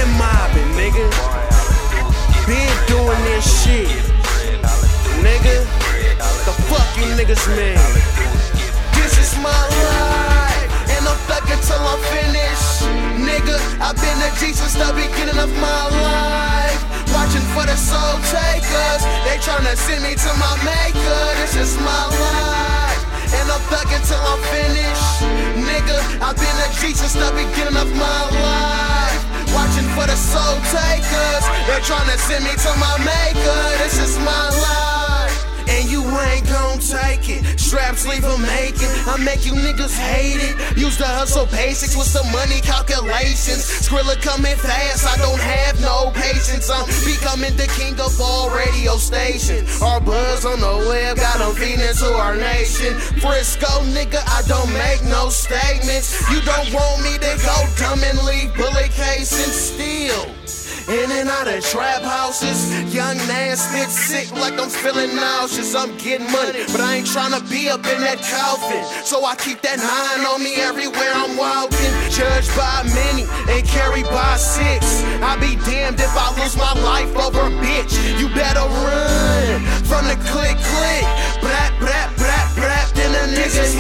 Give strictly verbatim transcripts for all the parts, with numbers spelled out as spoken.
Been mobbing, nigga. Been doing this shit, nigga. The fuck you niggas mean? This is my life, and I'm thuggin' till I'm finished, nigga. I've been a G since the beginning of my life. Watching for the soul takers, they tryna send me to my maker. This is my life, and I'm thuggin' till I'm finished, nigga. I've been a G since the beginning of my life. Watching for the soul takers, they tryna send me to my maker. This is my life, and you ain't gon' take it. Straps leave them aching. I make you niggas hate it. Use the hustle basics with some money calculations. Skrilla coming fast, I don't have no patience. I'm becoming the king of all radio stations. Our buzz on the web got them feeding to our nation. Frisco nigga, I don't make no statements. You don't want me to go dumb and leave bullet casings still. In and out of trap houses, young man spit sick like I'm feeling nauseous. I'm getting money, but I ain't tryna be up in that coffin. So I keep that nine on me everywhere I'm walking. Judged by many and carried by six. I be damned if I lose my life over a bitch. You better run from the click click. Brap, brap, brap, brap, then the niggas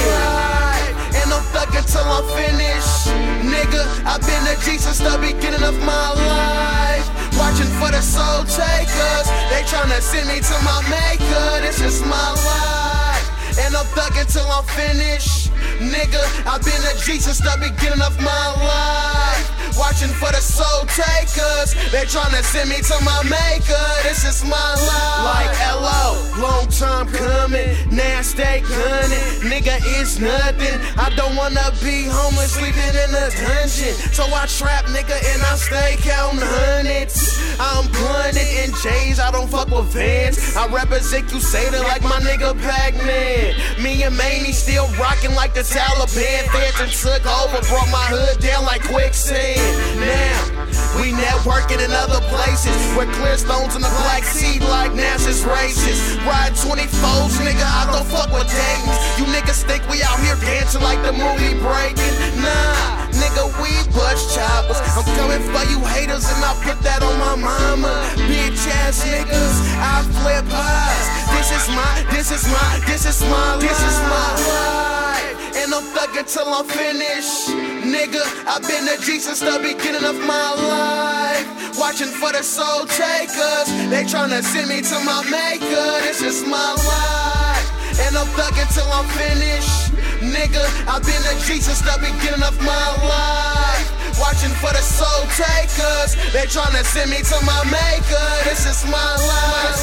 life. And I'm thuggin' till I'm finished, nigga. I've been a G since the beginning of my life. Watching for the soul takers, they tryna send me to my maker. This is my life, and I'm thuggin' till I'm finished, nigga. I've been a G since the beginning of my life. Watching for the soul takers, they tryna send me to my maker. This is my life. Like L O, long time coming, now stay gunning. Nigga, it's nothing. I don't wanna be homeless, sleeping in a dungeon. So I trap, nigga, and I stay counting hundreds. I'm blunted in J's, I don't fuck with Vans. I represent Crusader like my nigga Pac-Man. Me and Mamie still rocking like the Taliban. Fans and took over, brought my hood down like quicksand. Now, we networking in other places where clear stones in the black sea like NASA's races. Ride twenty-fours, nigga, I don't fuck with Dayton's. You niggas think we out here dancing like the movie Breaking? Nah, nigga, we bust choppers. I'm coming for you haters and I put that on my mama. Bitch ass niggas, I flip pies. This is my, this is my, this is my, this is my life. And I'm thuggin' till I'm finished, nigga. I've been a G since the beginning of my life. Watching for the soul takers, they tryna send me to my maker. This is my life, and I'm thuggin' till I'm finished, nigga. I've been a G since the beginning of my life. Watching for the soul takers, they tryna send me to my maker. This is my life.